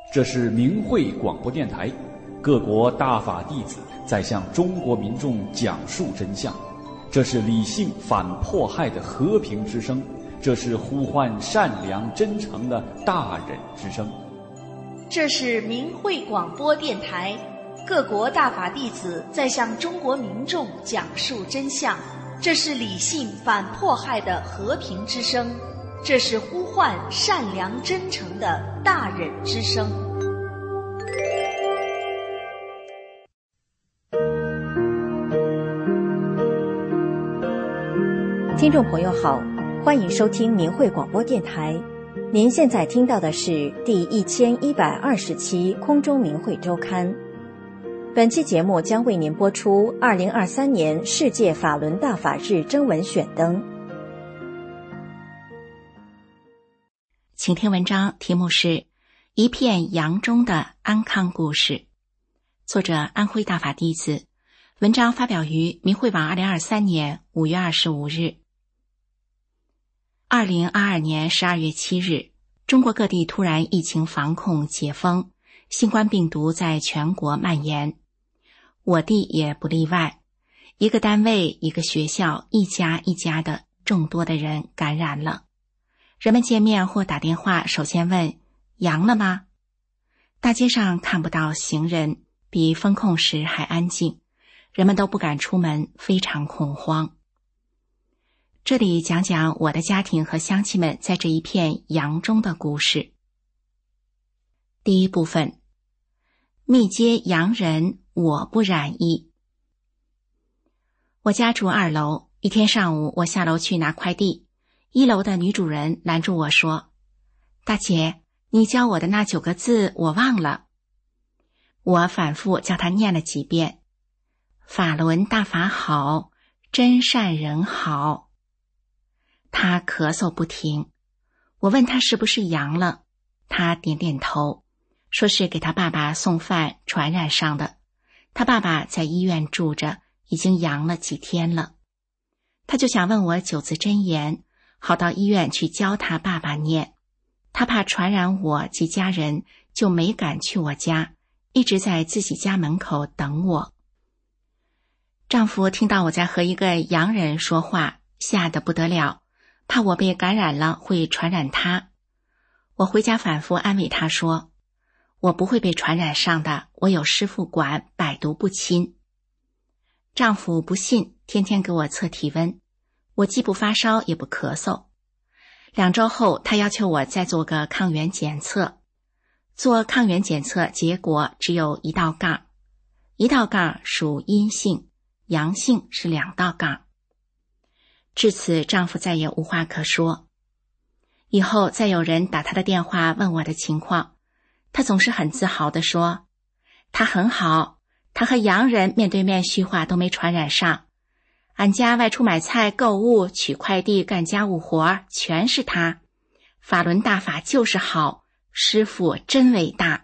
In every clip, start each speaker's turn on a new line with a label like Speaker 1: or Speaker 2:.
Speaker 1: 这是明慧广播电台，各国大法弟子在向中国民众讲述真相。这是理性反迫害的和平之声，这是呼唤善良真诚的大忍之声。
Speaker 2: 这是明慧广播电台，各国大法弟子在向中国民众讲述真相。这是理性反迫害的和平之声，这是呼唤善良真诚的大忍之声。
Speaker 3: 听众朋友好，欢迎收听明慧广播电台。您现在听到的是第1120期空中明慧周刊。本期节目将为您播出2023年世界法轮大法日征文选登。
Speaker 4: 请听文章，题目是一片洋中的安康故事，作者安徽大法弟子，文章发表于明慧网2023年5月25日。2022年12月7日，中国各地突然疫情防控解封，新冠病毒在全国蔓延，我地也不例外。一个单位、一个学校，一家一家的众多的人感染了。人们见面或打电话，首先问阳了吗？大街上看不到行人，比封控时还安静，人们都不敢出门，非常恐慌。这里讲讲我的家庭和乡亲们在这一片洋中的故事。第一部分，密接洋人，我不染疫。我家住2楼，一天上午我下楼去拿快递，1楼的女主人拦住我说，大姐，你教我的那9个字我忘了。我反复叫她念了几遍，法轮大法好，真善人好。她咳嗽不停，我问她是不是阳了，她点点头，说是给她爸爸送饭传染上的，她爸爸在医院住着，已经阳了几天了。她就想问我9字真言，好到医院去教她爸爸念。她怕传染我及家人，就没敢去我家，一直在自己家门口等我。丈夫听到我在和一个洋人说话，吓得不得了，怕我被感染了会传染他。我回家反复安慰他说，我不会被传染上的，我有师父管，百毒不侵。丈夫不信，天天给我测体温，我既不发烧也不咳嗽。2周后，他要求我再做个抗原检测。做抗原检测结果只有1道杠，1道杠属阴性，阳性是2道杠。至此，丈夫再也无话可说。以后再有人打他的电话问我的情况，他总是很自豪地说，他很好，他和洋人面对面叙话都没传染上，俺家外出买菜购物取快递干家务活全是他，法轮大法就是好，师父真伟大。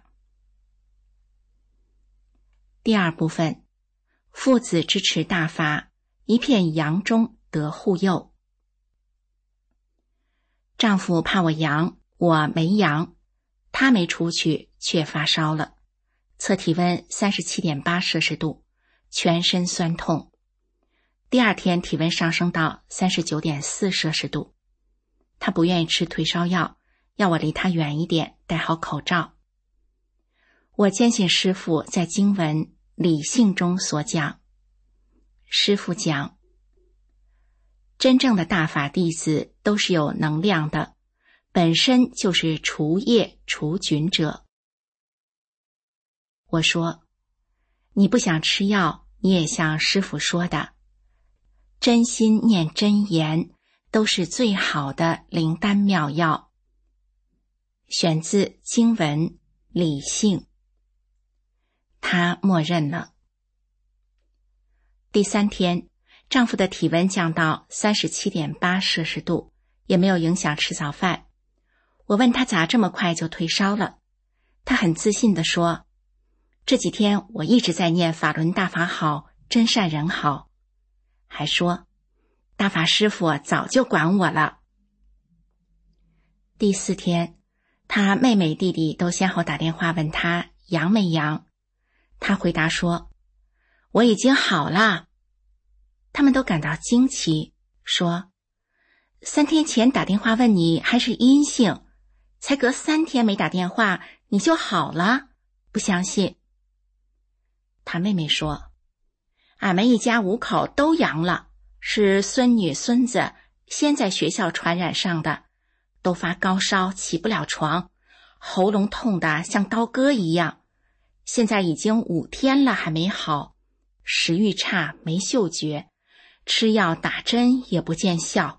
Speaker 4: 第二部分，父子支持大法，一片洋中得护佑。丈夫怕我阳，我没阳，他没出去却发烧了，测体温37.8摄氏度，全身酸痛。第2天体温上升到39.4摄氏度，他不愿意吃退烧药，要我离他远一点，戴好口罩。我坚信师父在经文理性中所讲。师父讲，真正的大法弟子都是有能量的，本身就是除业除菌者。我说，你不想吃药，你也像师父说的，真心念真言都是最好的灵丹妙药。选自经文理性。他默认了。第3天，丈夫的体温降到37.8摄氏度，也没有影响吃早饭。我问他咋这么快就退烧了，他很自信地说，这几天我一直在念法轮大法好，真善人好，还说大法师父早就管我了。第4天，他他妹妹弟弟都先后打电话问他阳没阳，他回答说，我已经好了。他们都感到惊奇，说3天前打电话问你还是阴性，才隔3天没打电话你就好了，不相信。他妹妹说，俺们一家5口都阳了，是孙女孙子先在学校传染上的，都发高烧起不了床，喉咙痛得像刀割一样，现在已经5天了还没好，食欲差没嗅觉，吃药打针也不见效。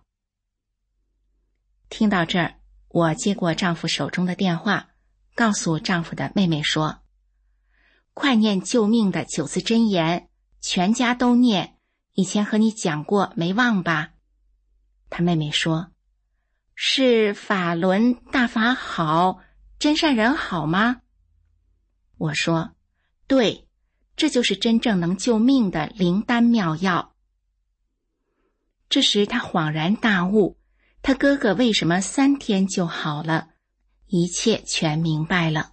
Speaker 4: 听到这儿，我接过丈夫手中的电话，告诉丈夫的妹妹说，快念救命的9字真言，全家都念，以前和你讲过没忘吧？他妹妹说，是法轮大法好，真善人好吗？我说，对，这就是真正能救命的灵丹妙药。这时他恍然大悟，他哥哥为什么3天就好了，一切全明白了。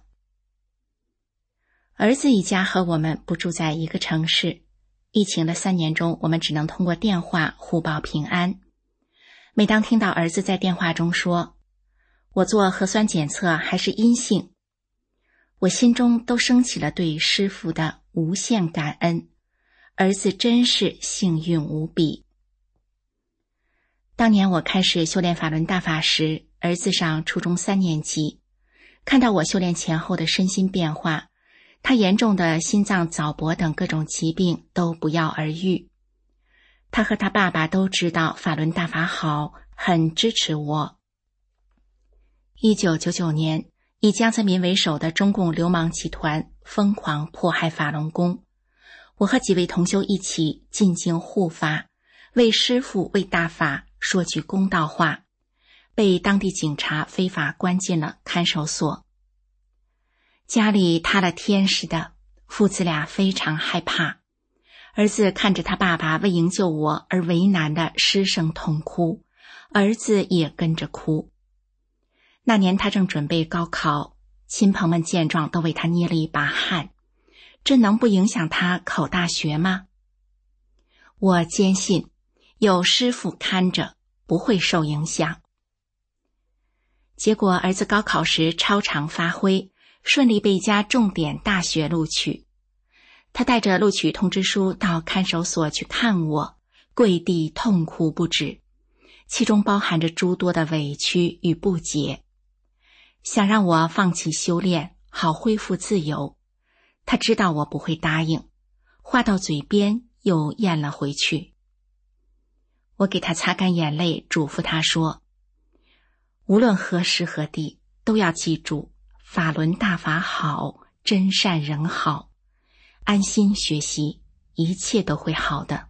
Speaker 4: 儿子一家和我们不住在一个城市，疫情的3年中，我们只能通过电话互报平安。每当听到儿子在电话中说，我做核酸检测还是阴性，我心中都升起了对师父的无限感恩，儿子真是幸运无比。当年我开始修炼法轮大法时，儿子上初中3年级，看到我修炼前后的身心变化，他严重的心脏早搏等各种疾病都不药而愈。他和他爸爸都知道法轮大法好，很支持我。1999年，以江泽民为首的中共流氓集团疯狂迫害法轮功，我和几位同修一起进京护法，为师父为大法说句公道话，被当地警察非法关进了看守所。家里塌了天似的，父子俩非常害怕。儿子看着他爸爸为营救我而为难的失声痛哭，儿子也跟着哭。那年他正准备高考，亲朋们见状都为他捏了一把汗，这能不影响他考大学吗？我坚信有师父看着，不会受影响。结果儿子高考时超常发挥，顺利被一家重点大学录取。他带着录取通知书到看守所去看我，跪地痛哭不止，其中包含着诸多的委屈与不解，想让我放弃修炼，好恢复自由。他知道我不会答应，话到嘴边又咽了回去。我给他擦干眼泪，嘱咐他说，无论何时何地，都要记住法轮大法好，真善人好，安心学习，一切都会好的。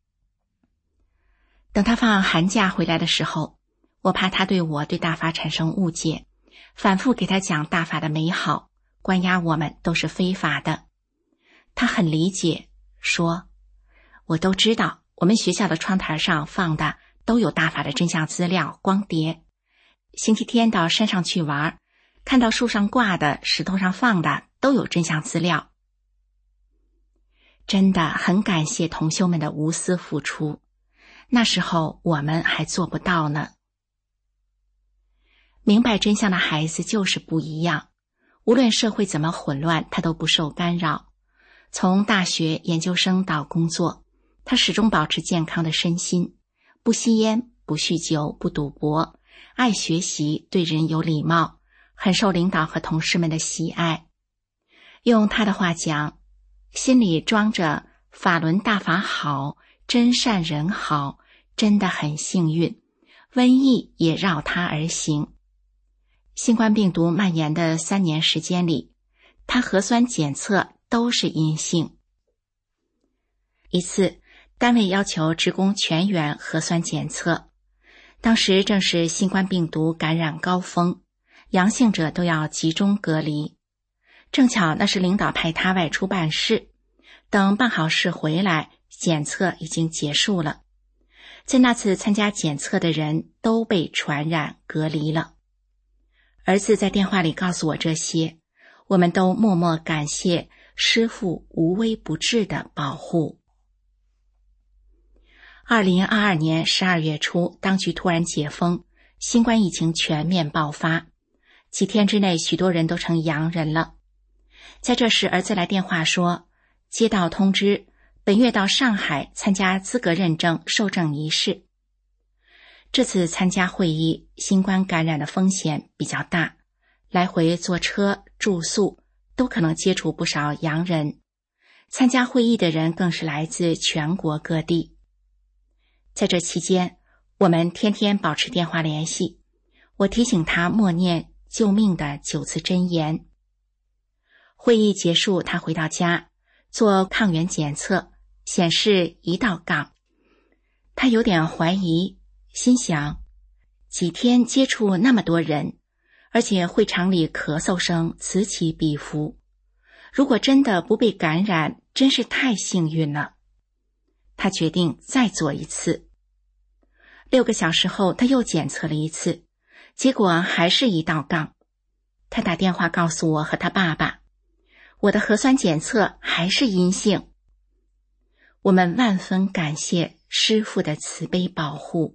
Speaker 4: 等他放寒假回来的时候，我怕他对我对大法产生误解，反复给他讲大法的美好，关押我们都是非法的。他很理解，说，我都知道，我们学校的窗台上放的都有大法的真相资料光碟，星期天到山上去玩，看到树上挂的石头上放的都有真相资料。真的很感谢同修们的无私付出，那时候我们还做不到呢。明白真相的孩子就是不一样，无论社会怎么混乱，他都不受干扰。从大学、研究生到工作，他始终保持健康的身心，不吸烟，不酗酒，不赌博，爱学习，对人有礼貌，很受领导和同事们的喜爱。用他的话讲，心里装着法轮大法好，真善人好，真的很幸运，瘟疫也绕他而行。新冠病毒蔓延的3年时间里，他核酸检测都是阴性。一次，单位要求职工全员核酸检测，当时正是新冠病毒感染高峰，阳性者都要集中隔离。正巧那是领导派他外出办事，等办好事回来，检测已经结束了。在那次参加检测的人都被传染隔离了。 儿子在电话里告诉我这些，我们都默默感谢师父无微不至的保护。2022年12月初，当局突然解封，新冠疫情全面爆发，几天之内许多人都成阳人了。在这时，儿子来电话说，接到通知，本月到上海参加资格认证受证仪式。这次参加会议，新冠感染的风险比较大，来回坐车、住宿都可能接触不少洋人。参加会议的人更是来自全国各地。在这期间，我们天天保持电话联系，我提醒他默念救命的9字真言。会议结束，他回到家做抗原检测，显示1道杠。他有点怀疑，心想，几天接触那么多人，而且会场里咳嗽声此起彼伏，如果真的不被感染，真是太幸运了。他决定再做一次。6个小时后，他又检测了一次，结果还是1道杠。他打电话告诉我和他爸爸，我的核酸检测还是阴性。我们万分感谢师父的慈悲保护。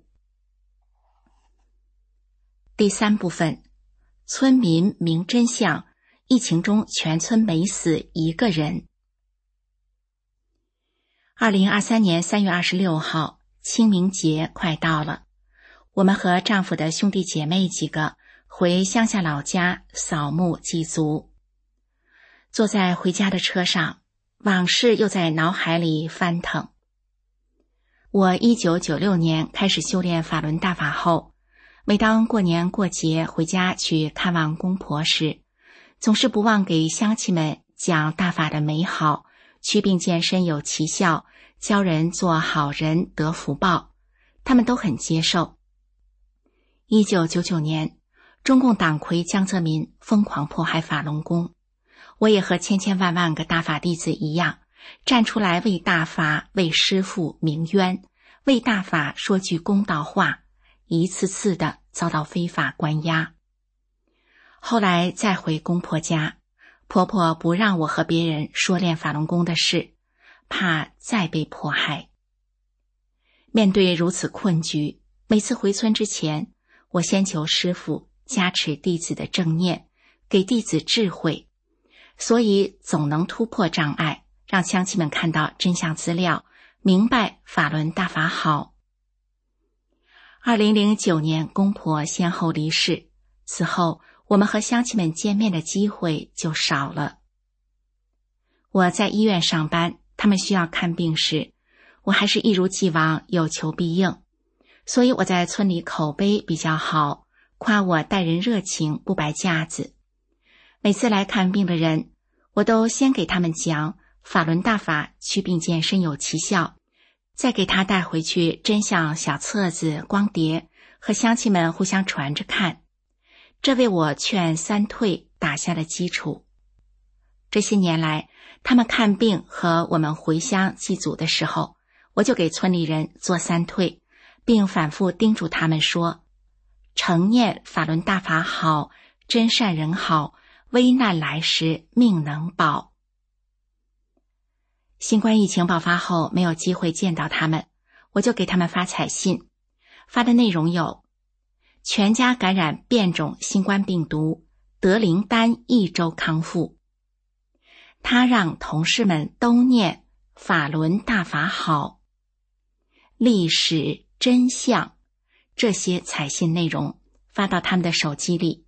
Speaker 4: 第3部分，村民明真相，疫情中全村没死1个人。2023年3月26号，清明节快到了，我们和丈夫的兄弟姐妹几个回乡下老家扫墓祭祖。坐在回家的车上，往事又在脑海里翻腾。我1996年开始修炼法轮大法后，每当过年过节回家去看望公婆时，总是不忘给乡亲们讲大法的美好，祛病健身有奇效，教人做好人得福报，他们都很接受。1999年，中共党魁江泽民疯狂迫害法轮功，我也和千千万万个大法弟子一样，站出来为大法、为师父鸣冤，为大法说句公道话，一次次的遭到非法关押。后来再回公婆家，婆婆不让我和别人说练法轮功的事，怕再被迫害。面对如此困局，每次回村之前，我先求师父加持弟子的正念，给弟子智慧，所以总能突破障碍，让乡亲们看到真相资料，明白法轮大法好。2009年，公婆先后离世，此后我们和乡亲们见面的机会就少了。我在医院上班，他们需要看病时，我还是一如既往有求必应，所以我在村里口碑比较好，夸我待人热情，不摆架子。每次来看病的人，我都先给他们讲法轮大法祛病健身有奇效，再给他带回去真相小册子、光碟，和乡亲们互相传着看，这为我劝3退打下了基础。这些年来，他们看病和我们回乡祭祖的时候，我就给村里人做3退，并反复叮嘱他们说，诚念法轮大法好，真善人好，危难来时命能保。新冠疫情爆发后，没有机会见到他们，我就给他们发彩信，发的内容有：全家感染变种新冠病毒，得灵丹1周康复。他让同事们都念法轮大法好，历史真相，这些彩信内容发到他们的手机里。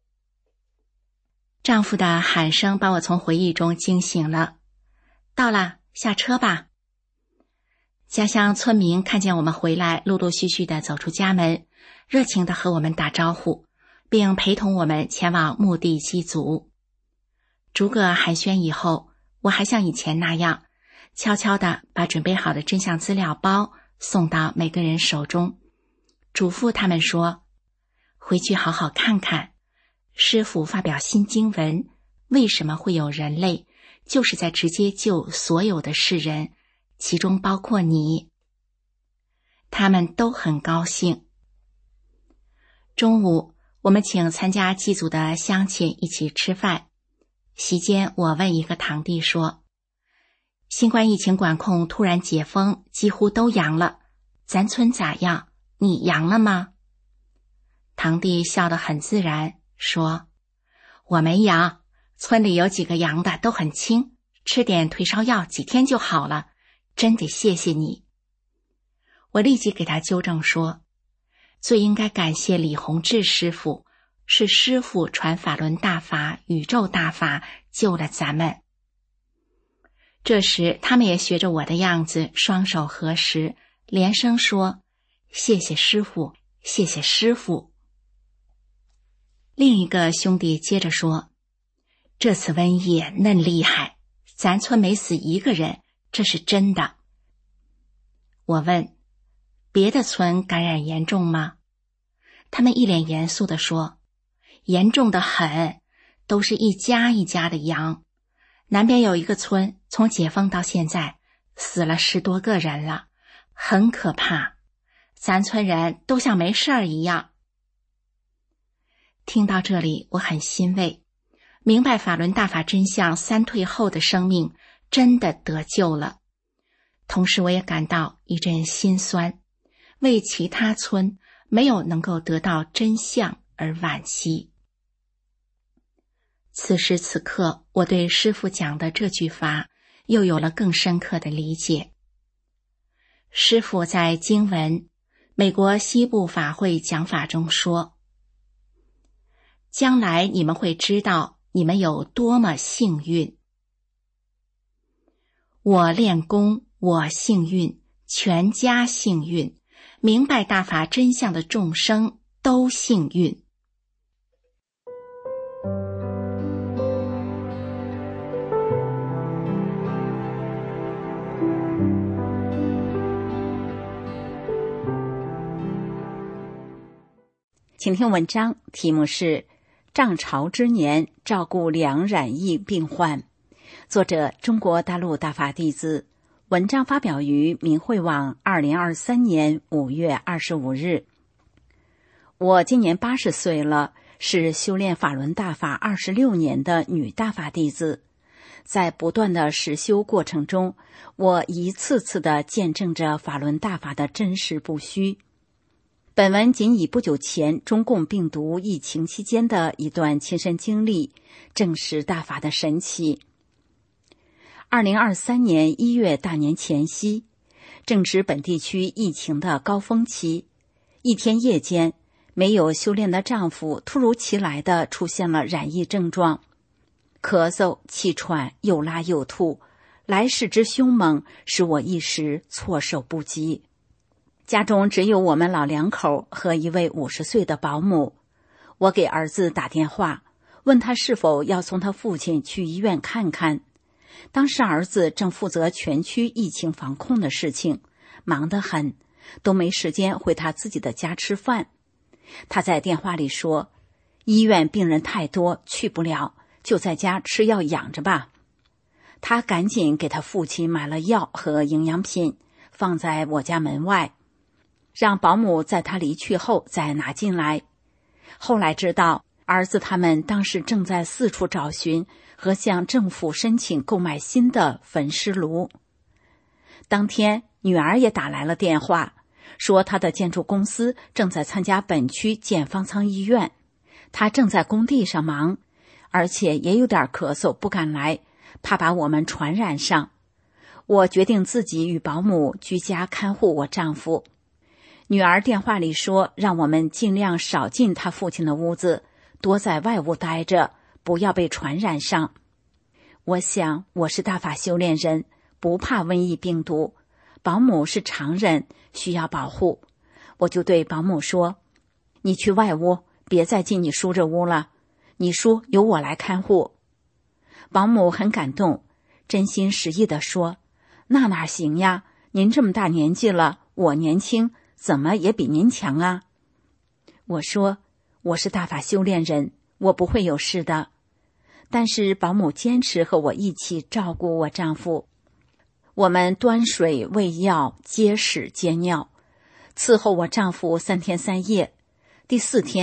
Speaker 4: 丈夫的喊声把我从回忆中惊醒了，到了，下车吧。家乡村民看见我们回来，陆陆续续地走出家门，热情地和我们打招呼，并陪同我们前往墓地祭祖。逐个寒暄以后，我还像以前那样，悄悄地把准备好的真相资料包送到每个人手中，嘱咐他们说，回去好好看看，师父发表新经文，为什么会有人类，就是在直接救所有的世人，其中包括你。他们都很高兴。中午， 我们请参加祭祖的乡亲一起吃饭。席间，我问一个堂弟说，新冠疫情管控突然解封，几乎都阳了，咱村咋样？你阳了吗？堂弟笑得很自然，说，我没阳，村里有几个阳的都很轻，吃点退烧药几天就好了，真得谢谢你。我立即给他纠正说，最应该感谢李洪志师傅，是师傅传法轮大法、宇宙大法救了咱们。这时他们也学着我的样子，双手合十，连声说，谢谢师傅，谢谢师傅。另一个兄弟接着说，这次瘟疫嫩厉害，咱村没死一个人，这是真的。我问，别的村感染严重吗？他们一脸严肃地说，严重得很，都是一家一家的阳。南边有一个村，从解封到现在死了10多个人了，很可怕，咱村人都像没事儿一样。听到这里，我很欣慰，明白法轮大法真相，3退后的生命真的得救了。同时我也感到一阵心酸，为其他村没有能够得到真相而惋惜。此时此刻，我对师父讲的这句法又有了更深刻的理解。师父在经文美国西部法会讲法中说，将来你们会知道你们有多么幸运。我练功，我幸运，全家幸运，明白大法真相的众生都幸运。
Speaker 5: 请听文章，题目是涨潮之年照顾2染疫病患，作者中国大陆大法弟子，文章发表于明慧网2023年5月25日。我今年80岁了，是修炼法轮大法26年的女大法弟子。在不断的实修过程中，我一次次地见证着法轮大法的真实不虚。本文仅以不久前中共病毒疫情期间的一段亲身经历，证实大法的神奇。2023年1月大年前夕，正值本地区疫情的高峰期，一天夜间，没有修炼的丈夫突如其来地出现了染疫症状，咳嗽、气喘、又拉又吐，来势之凶猛，使我一时措手不及。家中只有我们老2口和一位50岁的保姆。我给儿子打电话，问他是否要送他父亲去医院看看。当时儿子正负责全区疫情防控的事情，忙得很，都没时间回他自己的家吃饭。他在电话里说，医院病人太多，去不了，就在家吃药养着吧。他赶紧给他父亲买了药和营养品，放在我家门外，让保姆在他离去后再拿进来。后来知道，儿子他们当时正在四处找寻和向政府申请购买新的焚尸炉。当天，女儿也打来了电话，说她的建筑公司正在参加本区建方舱医院，她正在工地上忙，而且也有点咳嗽，不敢来，怕把我们传染上。我决定自己与保姆居家看护我丈夫。女儿电话里说，让我们尽量少进她父亲的屋子，多在外屋待着，不要被传染上。我想，我是大法修炼人，不怕瘟疫病毒，保姆是常人，需要保护。我就对保姆说，你去外屋，别再进你叔这屋了，你叔由我来看护。保姆很感动，真心实意地说，那哪行呀，您这么大年纪了，我年轻，怎么也比您强啊。我说，我是大法修炼人，我不会有事的。但是保姆坚持和我一起照顾我丈夫，我们端水喂药，接屎接尿，伺候我丈夫3天3夜。第4天，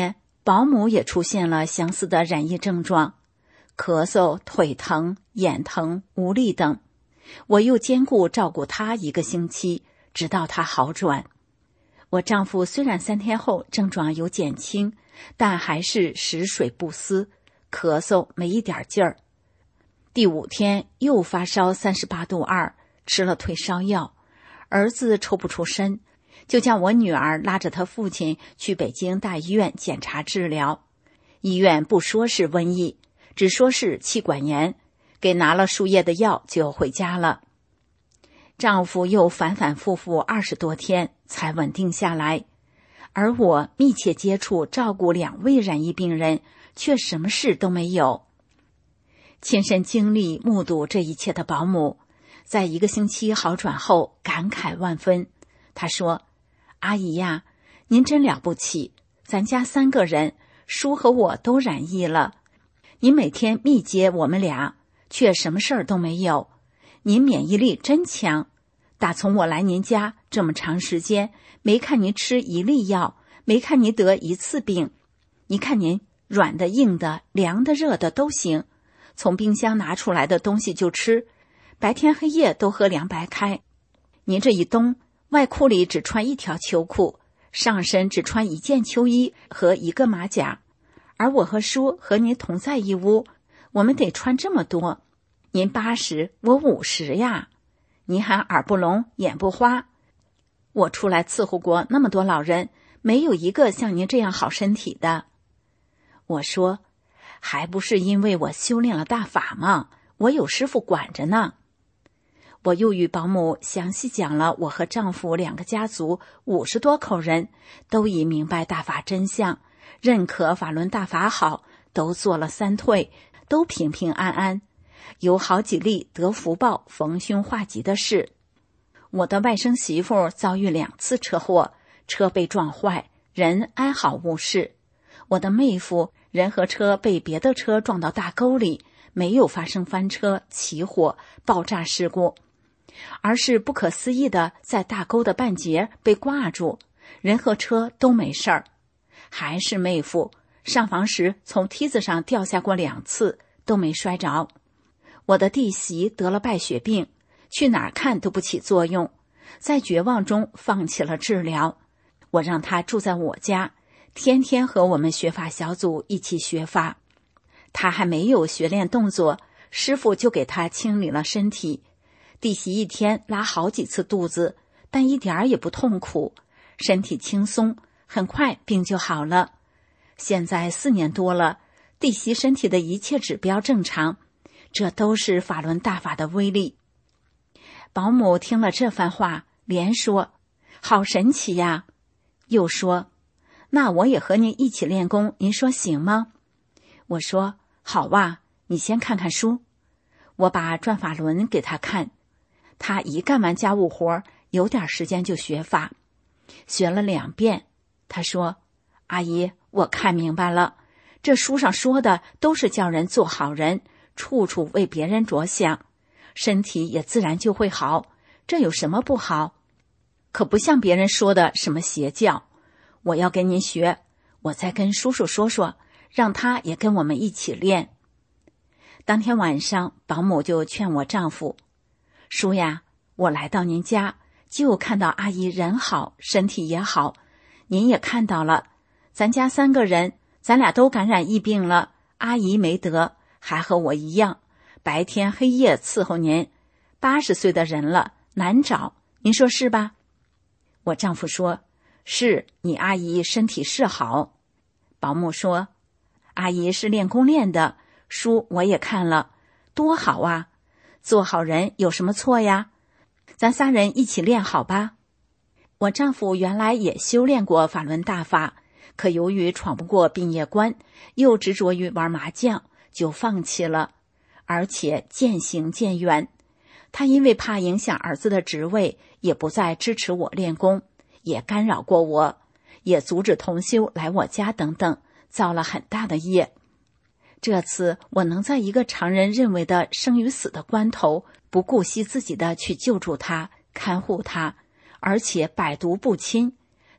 Speaker 5: 保姆也出现了相似的染疫症状，咳嗽、腿疼、眼疼、无力等。我又兼顾照顾她1个星期，直到她好转。我丈夫虽然3天后症状有减轻，但还是食水不思，咳嗽没一点劲儿。第5天又发烧38度2，吃了退烧药。儿子抽不出身，就叫我女儿拉着他父亲去北京大医院检查治疗。医院不说是瘟疫，只说是气管炎，给拿了输液的药就回家了。丈夫又反反复复20多天才稳定下来，而我密切接触照顾2位染疫病人，却什么事都没有。亲身经历目睹这一切的保姆，在1个星期好转后感慨万分。她说：“阿姨呀，您真了不起，咱家3个人，叔和我都染疫了，您每天密接我们俩，却什么事儿都没有。您免疫力真强，打从我来您家这么长时间，没看您吃1粒药，没看您得1次病。你看您软的、硬的、凉的、热的都行，从冰箱拿出来的东西就吃，白天黑夜都喝凉白开。您这一冬，外裤里只穿1条秋裤，上身只穿1件秋衣和1个马甲，而我和叔和您同在一屋，我们得穿这么多。您80，我50呀，您还耳不聋眼不花。我出来伺候过那么多老人，没有一个像您这样好身体的。”我说：“还不是因为我修炼了大法吗？我有师傅管着呢。”我又与保姆详细讲了我和丈夫2个家族50多口人都已明白大法真相，认可法轮大法好，都做了3退，都平平安安，有好几例得福报逢凶化吉的事。我的外甥媳妇遭遇2次车祸，车被撞坏，人安好无事。我的妹夫人和车被别的车撞到大沟里，没有发生翻车、起火、爆炸事故，而是不可思议的在大沟的半截被挂住，人和车都没事儿。还是妹夫上房时从梯子上掉下过2次，都没摔着。我的弟媳得了败血病，去哪儿看都不起作用，在绝望中放弃了治疗。我让她住在我家，天天和我们学法小组一起学法。她还没有学练动作，师傅就给她清理了身体。弟媳1天拉好几次肚子，但一点儿也不痛苦，身体轻松，很快病就好了。现在4年多了，弟媳身体的一切指标正常，这都是法轮大法的威力。保姆听了这番话，连说：“好神奇呀！”又说：“那我也和您一起练功，您说行吗？”我说：“好哇，你先看看书。”我把转法轮给他看，他一干完家务活，有点时间就学法，学了2遍。他说：“阿姨，我看明白了，这书上说的都是叫人做好人，处处为别人着想，身体也自然就会好，这有什么不好？可不像别人说的什么邪教。我要跟您学，我再跟叔叔说说，让他也跟我们一起练。”当天晚上，保姆就劝我丈夫：“叔呀，我来到您家，就看到阿姨人好，身体也好，您也看到了，咱家3个人，咱俩都感染疫病了，阿姨没得，还和我一样，白天黑夜伺候您，80岁的人了，难找，您说是吧？”我丈夫说：“是，你阿姨身体是好。”保姆说：“阿姨是练功练的，书我也看了，多好啊！做好人有什么错呀？咱3人一起练好吧。”我丈夫原来也修炼过法轮大法，可由于闯不过毕业关，又执着于玩麻将，就放弃了，而且渐行渐远。他因为怕影响儿子的职位，也不再支持我练功，也干扰过我，也阻止同修来我家等等，造了很大的业。这次我能在一个常人认为的生与死的关头，不顾惜自己的去救助他，看护他，而且百毒不侵，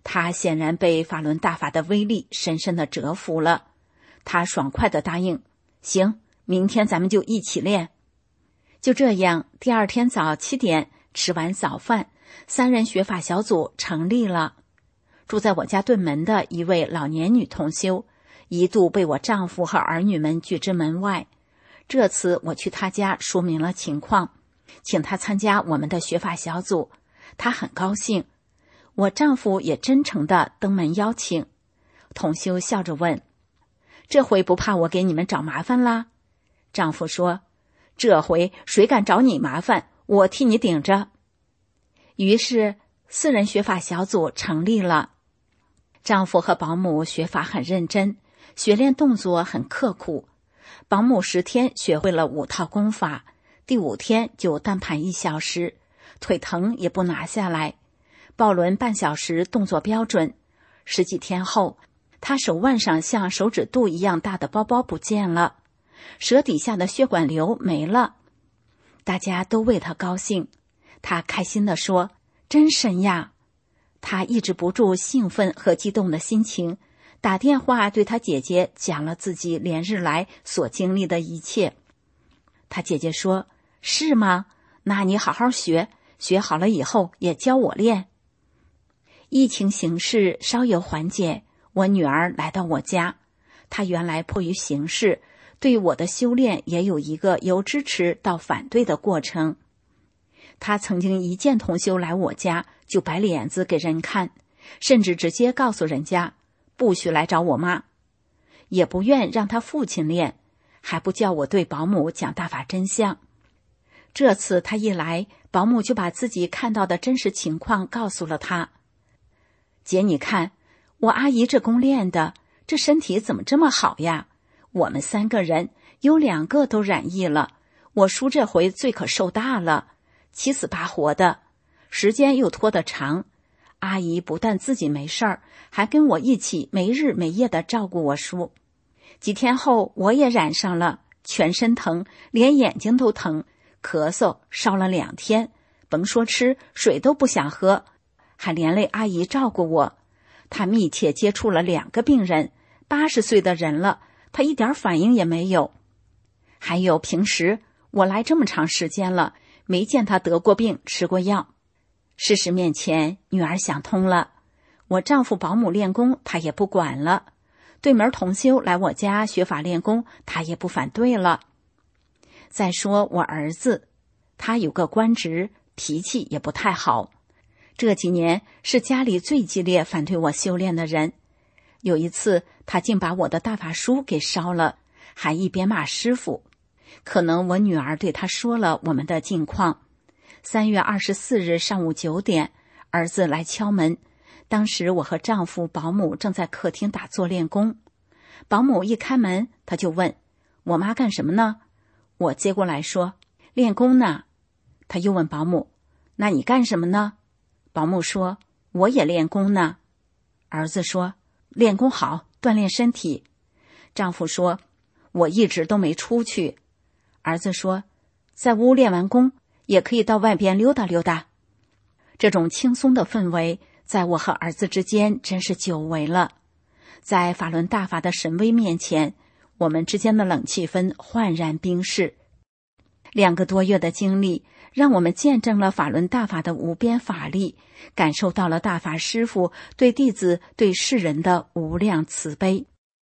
Speaker 5: 他显然被法轮大法的威力深深地折服了。他爽快地答应，行，明天咱们就一起练。就这样，第二天早7点吃完早饭，3人学法小组成立了。住在我家对门的一位老年女同修，一度被我丈夫和儿女们拒之门外。这次我去她家说明了情况，请她参加我们的学法小组，她很高兴。我丈夫也真诚地登门邀请。同修笑着问，这回不怕我给你们找麻烦啦？丈夫说，这回谁敢找你麻烦，我替你顶着。于是4人学法小组成立了。丈夫和保姆学法很认真，学练动作很刻苦。保姆10天学会了5套功法，第5天就单盘1小时，腿疼也不拿下来，抱轮半小时，动作标准。10几天后，他手腕上像手指肚一样大的包包不见了，舌底下的血管瘤没了。大家都为他高兴，他开心地说，真神呀！他抑制不住兴奋和激动的心情，打电话对他姐姐讲了自己连日来所经历的一切。他姐姐说，是吗？那你好好学，学好了以后也教我练。疫情形势稍有缓解，我女儿来到我家。她原来迫于形势，对我的修炼也有一个由支持到反对的过程。她曾经一见同修来我家就摆脸子给人看，甚至直接告诉人家不许来找我妈，也不愿让她父亲练，还不叫我对保姆讲大法真相。这次她一来，保姆就把自己看到的真实情况告诉了她。姐，你看我阿姨这功练的，这身体怎么这么好呀？我们3个人有2个都染疫了，我叔这回罪可受大了，七死八活的，时间又拖得长。阿姨不但自己没事儿，还跟我一起没日没夜地照顾我叔。几天后我也染上了，全身疼，连眼睛都疼，咳嗽烧了2天，甭说吃，水都不想喝，还连累阿姨照顾我。她密切接触了2个病人，80岁的人了，她一点反应也没有。还有平时我来这么长时间了，没见她得过病吃过药。事实面前，女儿想通了，我丈夫保姆练功她也不管了，对门同修来我家学法练功她也不反对了。再说我儿子，他有个官职，脾气也不太好，这几年是家里最激烈反对我修炼的人。有一次他竟把我的大法书给烧了，还一边骂师傅。可能我女儿对他说了我们的近况。3月24日上午9点，儿子来敲门，当时我和丈夫保姆正在客厅打坐练功。保姆一开门，他就问，我妈干什么呢？我接过来说，练功呢。他又问保姆，那你干什么呢？保姆说，我也练功呢。儿子说，练功好，锻炼身体。丈夫说，我一直都没出去。儿子说，在屋练完功也可以到外边溜达溜达。这种轻松的氛围在我和儿子之间真是久违了。在法轮大法的神威面前，我们之间的冷气氛焕然冰释。2个多月的经历让我们见证了法轮大法的无边法力，感受到了大法师父对弟子对世人的无量慈悲。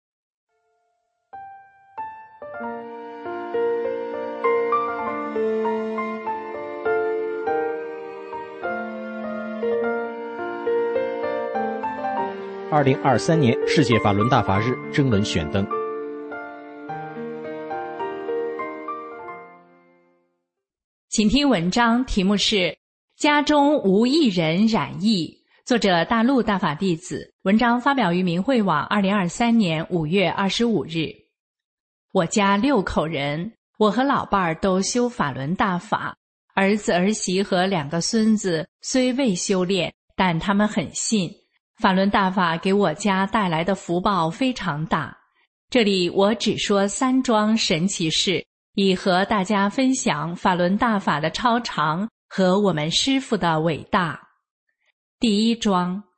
Speaker 6: 2023年世界法轮大法日征文选灯。
Speaker 7: 请听文章，题目是《家中无一人染疫》，作者大陆大法弟子。文章发表于明慧网2023年5月25日。我家6口人，我和老伴儿都修法轮大法，儿子儿媳和2个孙子虽未修炼，但他们很信。法轮大法给我家带来的福报非常大。这里我只说3桩神奇事，以和大家分享法轮大法的超常和我们师父的伟大。第1桩，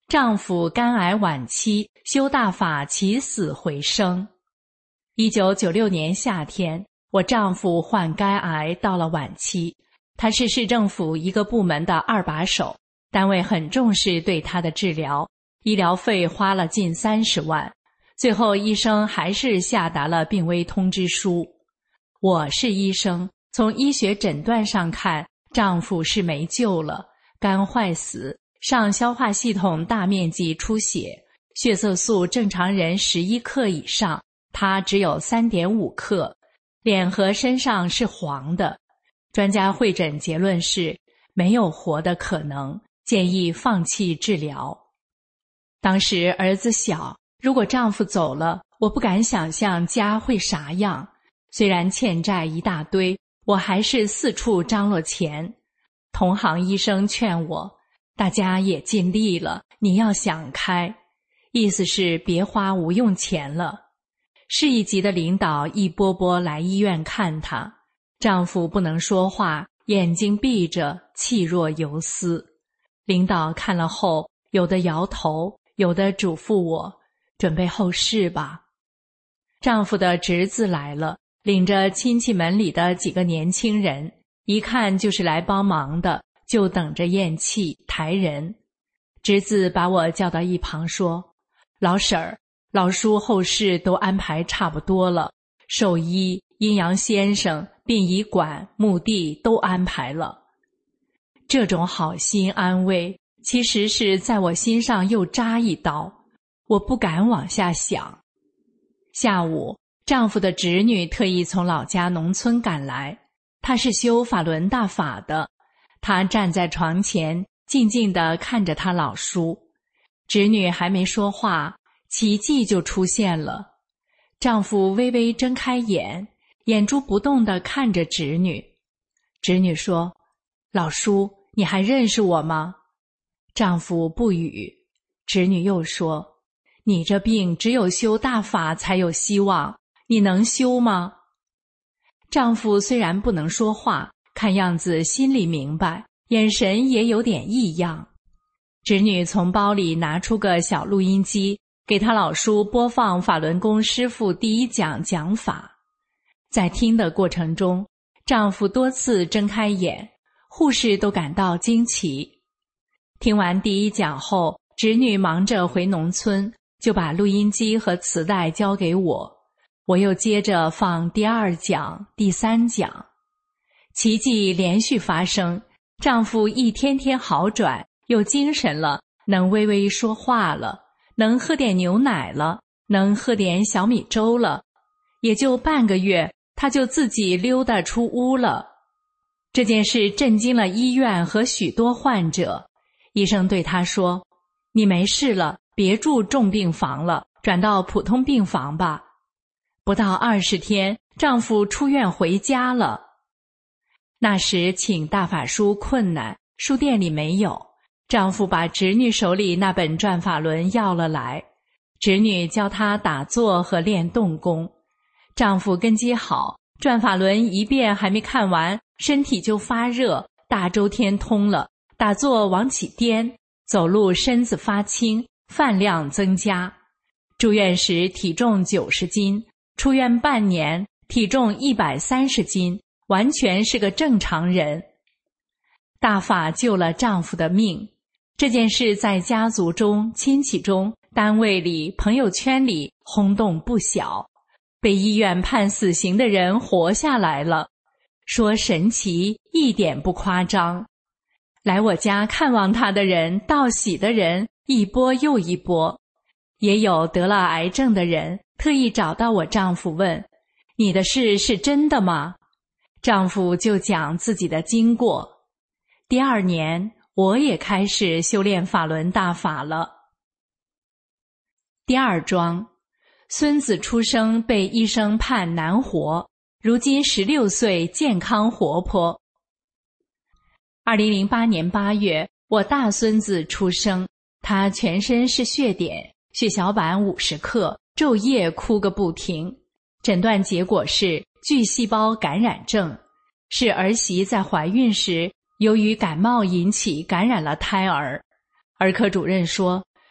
Speaker 7: 丈夫肝癌晚期，修大法起死回生。1996年夏天，我丈夫患肝癌到了晚期，他是市政府一个部门的2把手，单位很重视对他的治疗，医疗费花了近30万，最后医生还是下达了病危通知书。我是医生，从医学诊断上看，丈夫是没救了，肝坏死，上消化系统大面积出血，血色素正常人11克以上，他只有3.5克，脸和身上是黄的。专家会诊结论是没有活的可能，建议放弃治疗。当时儿子小，如果丈夫走了，我不敢想象家会啥样。虽然欠债一大堆，我还是四处张罗钱。同行医生劝我，大家也尽力了，你要想开，意思是别花无用钱了。市一级的领导一波波来医院看她，丈夫不能说话，眼睛闭着，气若游丝。领导看了后，有的摇头，有的嘱咐我，准备后事吧。丈夫的侄子来了，领着亲戚门里的几个年轻人，一看就是来帮忙的，就等着咽气抬人。侄子把我叫到一旁说，老婶儿，老叔后事都安排差不多了，兽医、阴阳先生、殡仪馆、墓地都安排了。这种好心安慰，其实是在我心上又扎一刀，我不敢往下想。下午，丈夫的侄女特意从老家农村赶来，她是修法轮大法的，她站在床前，静静地看着她老叔。侄女还没说话，奇迹就出现了。丈夫微微睁开眼，眼珠不动地看着侄女。侄女说，老叔，你还认识我吗？丈夫不语。侄女又说，你这病只有修大法才有希望，你能修吗？丈夫虽然不能说话，看样子心里明白，眼神也有点异样。侄女从包里拿出个小录音机，给她老叔播放法轮功师父第一讲讲法。在听的过程中，丈夫多次睁开眼，护士都感到惊奇。听完第一讲后，侄女忙着回农村，就把录音机和磁带交给我，我又接着放第2讲、第3讲。奇迹连续发生，丈夫一天天好转，有精神了，能微微说话了，能喝点牛奶了，能喝点小米粥了，也就半个月，他就自己溜达出屋了。这件事震惊了医院和许多患者。医生对他说，你没事了，别住重病房了，转到普通病房吧。不到20天，丈夫出院回家了。那时请大法书困难，书店里没有，丈夫把侄女手里那本转法轮要了来，侄女教他打坐和练动功。丈夫根基好，转法轮一遍还没看完，身体就发热，大周天通了，打坐往起颠，走路身子发轻，饭量增加。住院时体重90斤，出院半年体重130斤，完全是个正常人。大法救了丈夫的命，这件事在家族中、亲戚中、单位里、朋友圈里轰动不小。被医院判死刑的人活下来了，说神奇一点不夸张。来我家看望他的人，道喜的人一波又一波。也有得了癌症的人特意找到我丈夫问，你的事是真的吗？丈夫就讲自己的经过。第2年，我也开始修炼法轮大法了。第2章，孙子出生被医生判难活，如今16岁，健康活泼。2008年8月，我大孙子出生，他全身是血点，血小板50克，昼夜哭个不停。诊断结果是巨细胞感染症，是儿媳在怀孕时由于感冒引起感染了胎儿。儿科主任说，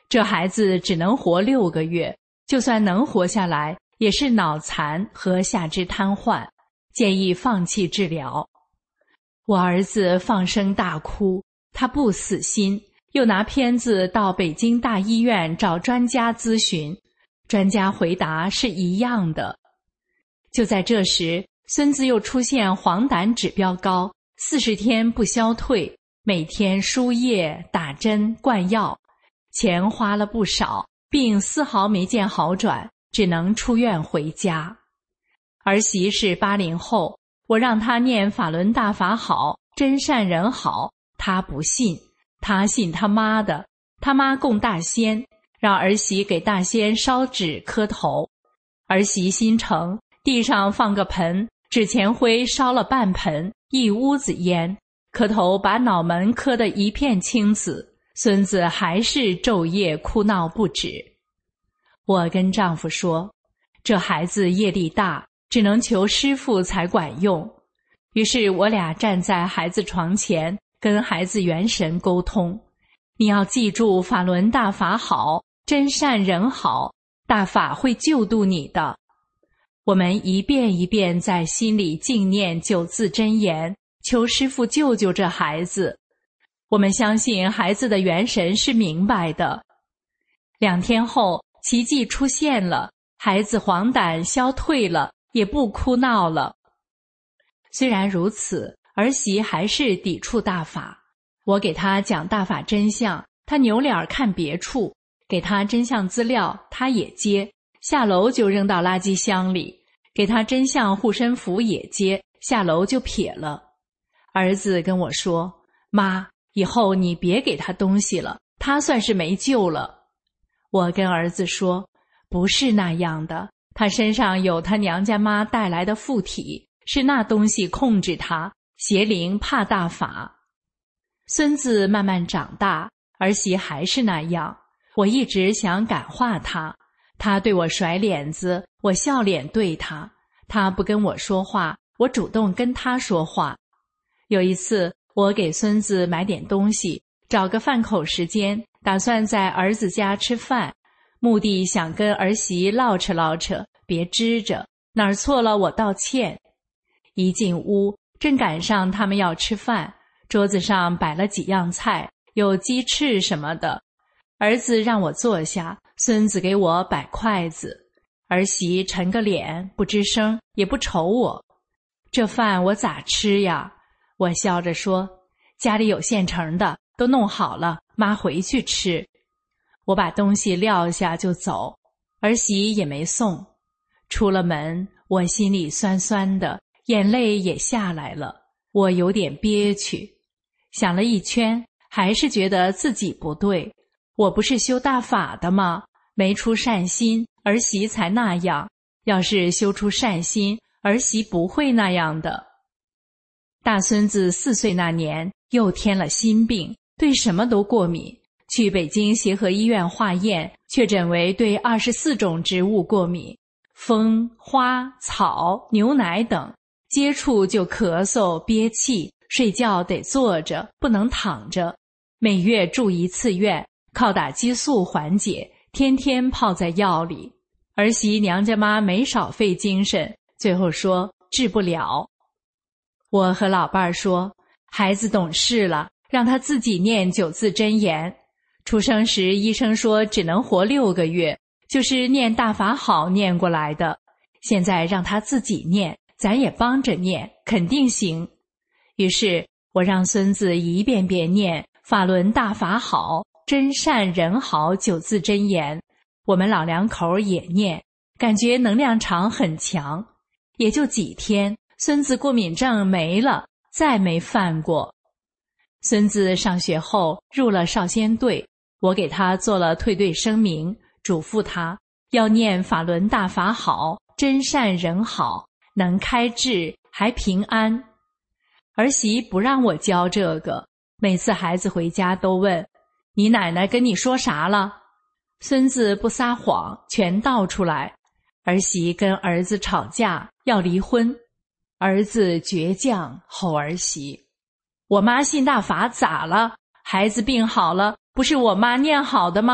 Speaker 7: 这孩子只能活6个月，就算能活下来，也是脑残和下肢瘫痪，建议放弃治疗。我儿子放声大哭，他不死心，又拿片子到北京大医院找专家咨询，专家回答是一样的。就在这时，孙子又出现黄疸指标高，40天不消退，每天输液、打针、灌药，钱花了不少，病丝毫没见好转，只能出院回家。儿媳是80后，我让她念法轮大法好，真善人好，她不信，她信他妈的，他妈供大仙，让儿媳给大仙烧纸磕头。儿媳心诚，地上放个盆，纸钱灰烧了半盆，一屋子烟，磕头把脑门磕得一片青紫，孙子还是昼夜哭闹不止。我跟丈夫说，这孩子业力大，只能求师父才管用。于是我俩站在孩子床前，跟孩子元神沟通，你要记住法轮大法好，真善人好，大法会救度你的。我们一遍一遍在心里静念9字真言，求师父救救这孩子。我们相信孩子的元神是明白的。2天后，奇迹出现了，孩子黄疸消退了，也不哭闹了。虽然如此，儿媳还是抵触大法。我给她讲大法真相，她扭脸看别处，给她真相资料，她也接，下楼就扔到垃圾箱里，给她真相护身符也接，下楼就撇了。儿子跟我说，妈，以后你别给他东西了，他算是没救了。我跟儿子说，不是那样的，他身上有他娘家妈带来的附体，是那东西控制他，邪灵怕大法。孙子慢慢长大，儿媳还是那样，我一直想感化他，他对我甩脸子，我笑脸对他，他不跟我说话，我主动跟他说话。有一次，我给孙子买点东西，找个饭口时间，打算在儿子家吃饭，目的想跟儿媳唠扯唠扯，别支着，哪儿错了我道歉。一进屋，正赶上他们要吃饭，桌子上摆了几样菜，有鸡翅什么的。儿子让我坐下，孙子给我摆筷子，儿媳沉个脸，不吱声，也不瞅我。这饭我咋吃呀？我笑着说，家里有现成的，都弄好了，妈回去吃。我把东西撂下就走，儿媳也没送。出了门，我心里酸酸的，眼泪也下来了，我有点憋屈。想了一圈，还是觉得自己不对，我不是修大法的吗？没出善心，儿媳才那样，要是修出善心，儿媳不会那样的。大孙子4岁那年又添了新病，对什么都过敏，去北京协和医院化验，确诊为对24种植物过敏，风、花、草、牛奶等，接触就咳嗽、憋气，睡觉得坐着，不能躺着，每月住1次院，靠打激素缓解，天天泡在药里。儿媳娘家妈没少费精神，最后说治不了。我和老伴儿说，孩子懂事了，让他自己念9字真言。出生时医生说只能活6个月，就是念大法好念过来的。现在让他自己念，咱也帮着念，肯定行。于是我让孙子一遍遍念法轮大法好，真善人好9字真言。我们老两口也念，感觉能量场很强。也就几天，孙子过敏症没了，再没犯过。孙子上学后入了少先队，我给他做了退队声明，嘱咐他要念法轮大法好，真善人好，能开智还平安。儿媳不让我教这个，每次孩子回家都问，你奶奶跟你说啥了？孙子不撒谎，全道出来。儿媳跟儿子吵架，要离婚。儿子倔强，吼儿媳，我妈信大法咋了？孩子病好了，不是我妈念好的吗？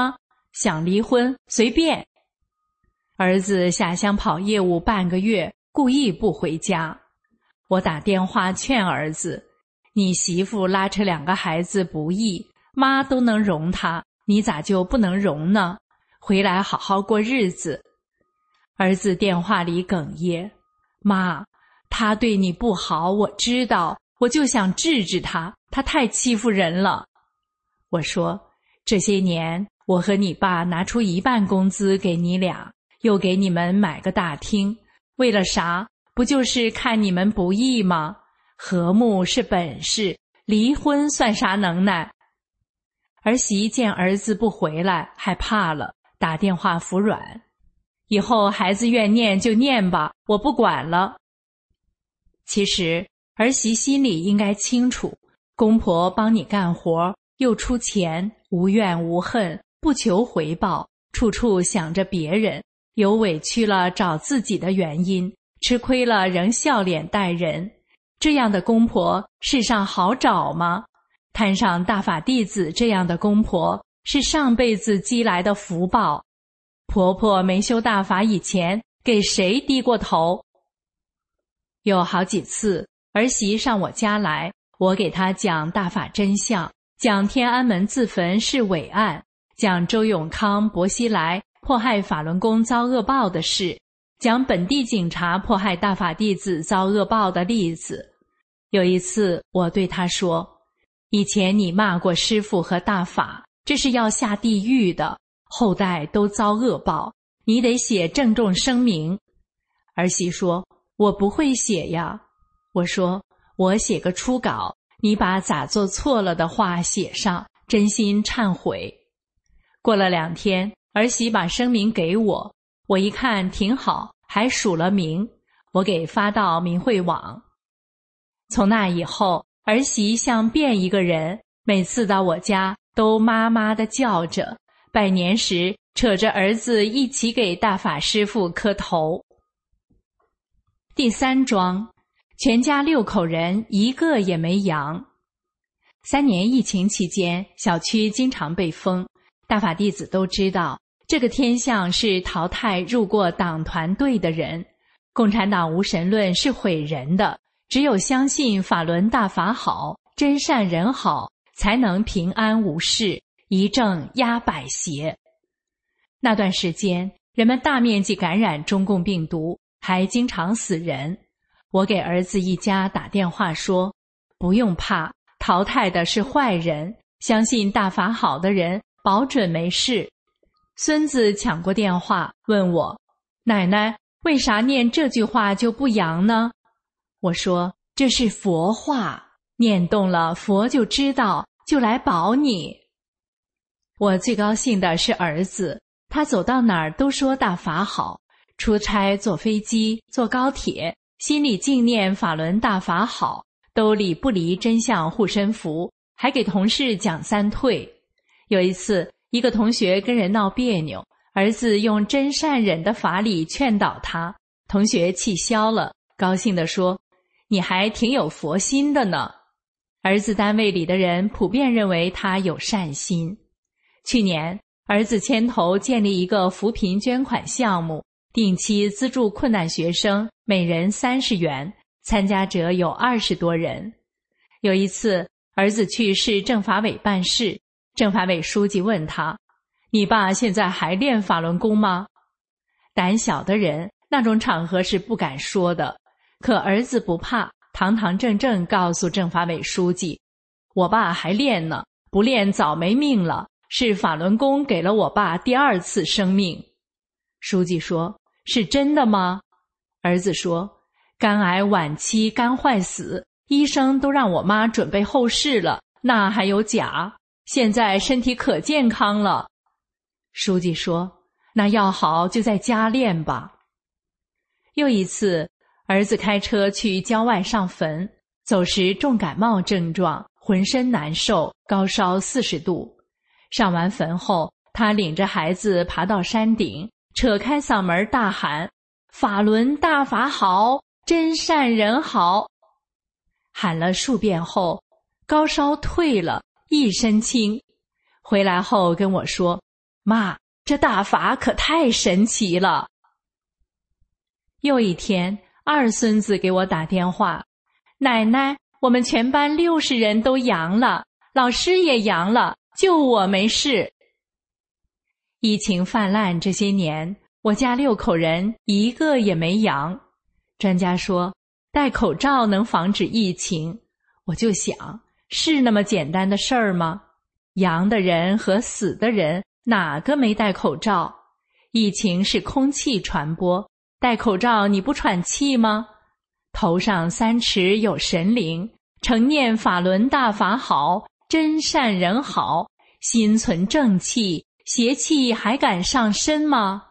Speaker 7: 想离婚随便。儿子下乡跑业务半个月，故意不回家。我打电话劝儿子，你媳妇拉扯2个孩子不易，妈都能容她，你咋就不能容呢？回来好好过日子。儿子电话里哽咽，妈，他对你不好，我知道，我就想治治他，他太欺负人了。我说，这些年我和你爸拿出1半工资给你俩，又给你们买个大厅，为了啥？不就是看你们不易吗？和睦是本事，离婚算啥能耐？儿媳见儿子不回来，害怕了，打电话服软，以后孩子愿念就念吧，我不管了。其实儿媳心里应该清楚，公婆帮你干活，又出钱，无怨无恨，不求回报，处处想着别人，有委屈了找自己的原因，吃亏了仍笑脸待人，这样的公婆世上好找吗？摊上大法弟子这样的公婆，是上辈子积来的福报。婆婆没修大法以前，给谁低过头？有好几次儿媳上我家来，我给她讲大法真相，讲天安门自焚是伪案，讲周永康、薄熙来迫害法轮功遭恶报的事，讲本地警察迫害大法弟子遭恶报的例子。有一次我对她说，以前你骂过师父和大法，这是要下地狱的，后代都遭恶报，你得写郑重声明。儿媳说，我不会写呀。我说，我写个初稿，你把咋做错了的话写上，真心忏悔。过了2天，儿媳把声明给我，我一看挺好，还署了名，我给发到明慧网。从那以后，儿媳像变一个人，每次到我家都妈妈的叫着，拜年时扯着儿子一起给大法师父磕头。第3桩，全家6口人一个也没阳。3年疫情期间，小区经常被封，大法弟子都知道，这个天象是淘汰入过党团队的人。共产党无神论是毁人的，只有相信法轮大法好，真善人好，才能平安无事，一正压百邪。那段时间，人们大面积感染中共病毒，还经常死人。我给儿子一家打电话说，不用怕，淘汰的是坏人，相信大法好的人保准没事。孙子抢过电话问我，奶奶，为啥念这句话就不阳呢？我说，这是佛话，念动了佛就知道，就来保你。我最高兴的是儿子，他走到哪儿都说大法好，出差坐飞机坐高铁，心里净念法轮大法好，兜里不离真相护身符，还给同事讲3退。有一次，一个同学跟人闹别扭，儿子用真善忍的法理劝导他，同学气消了，高兴地说，你还挺有佛心的呢。儿子单位里的人普遍认为他有善心。去年，儿子牵头建立一个扶贫捐款项目，定期资助困难学生，每人30元，参加者有20多人。有一次，儿子去市政法委办事，政法委书记问他，你爸现在还练法轮功吗？胆小的人，那种场合是不敢说的，可儿子不怕，堂堂正正告诉政法委书记，我爸还练呢，不练早没命了，是法轮功给了我爸第2次生命。书记说，是真的吗？儿子说，肝癌晚期肝坏死，医生都让我妈准备后事了，那还有假？现在身体可健康了。书记说，那要好就在家练吧。又一次，儿子开车去郊外上坟，走时重感冒症状，浑身难受，高烧40度。上完坟后，他领着孩子爬到山顶，扯开嗓门大喊，法轮大法好，真善人好。喊了数遍后，高烧退了，一身轻。回来后跟我说，妈， 这大法可太神奇了。又一天，二孙子给我打电话，奶奶，我们全班60人都阳了，老师也阳了，就我没事。疫情泛滥这些年，我家6口人一个也没阳。专家说戴口罩能防止疫情，我就想，是那么简单的事儿吗？阳的人和死的人哪个没戴口罩？疫情是空气传播，戴口罩你不喘气吗？头上3尺有神灵，承念法轮大法好，真善人好，心存正气，邪气还敢上身吗？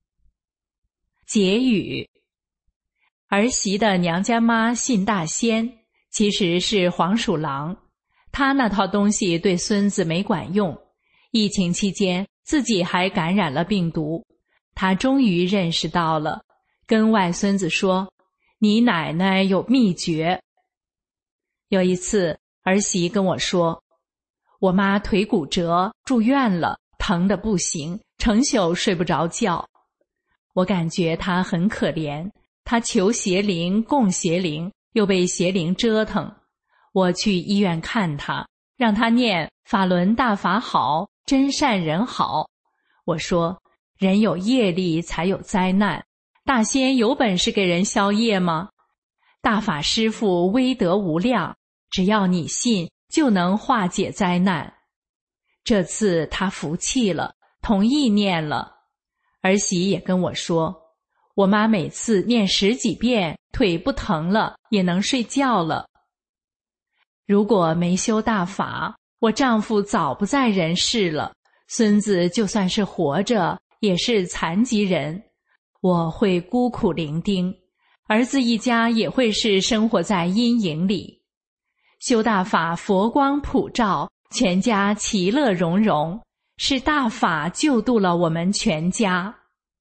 Speaker 7: 结语：儿媳的娘家妈信大仙，其实是黄鼠狼，她那套东西对孙子没管用，疫情期间自己还感染了病毒。她终于认识到了，跟外孙子说，你奶奶有秘诀。有一次儿媳跟我说，我妈腿骨折住院了，疼得不行，成宿睡不着觉。我感觉她很可怜，她求邪灵供邪灵，又被邪灵折腾。我去医院看她，让她念法轮大法好，真善人好。我说，人有业力才有灾难，大仙有本事给人消业吗？大法师父威德无量，只要你信，就能化解灾难。这次他服气了，同意念了。儿媳也跟我说，我妈每次念10几遍，腿不疼了，也能睡觉了。如果没修大法，我丈夫早不在人世了，孙子就算是活着，也是残疾人，我会孤苦伶仃，儿子一家也会是生活在阴影里。修大法，佛光普照，全家其乐融融，是大法救度了我们全家。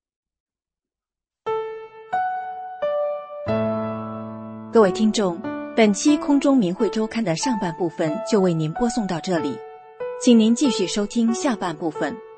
Speaker 3: 各位听众，本期空中明慧周刊的上半部分就为您播送到这里，请您继续收听下半部分。